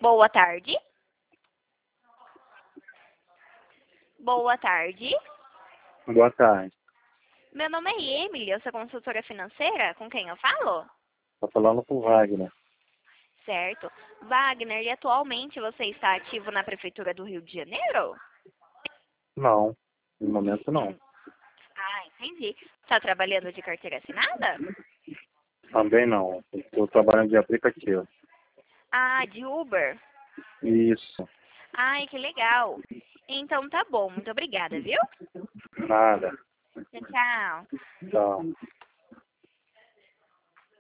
Boa tarde. Boa tarde. Boa tarde. Meu nome é Emily, eu sou consultora financeira. Com quem eu falo? Tô falando com o Wagner. Certo. Wagner, e atualmente você está ativo na Prefeitura do Rio de Janeiro? Não, no momento não. Hum. Ah, entendi. Está trabalhando de carteira assinada? Também não. Estou trabalhando de aplicativo. Ah, de Uber. Isso. Ai, que legal. Então tá bom, muito obrigada, viu? Nada. Tchau, tchau. Tchau.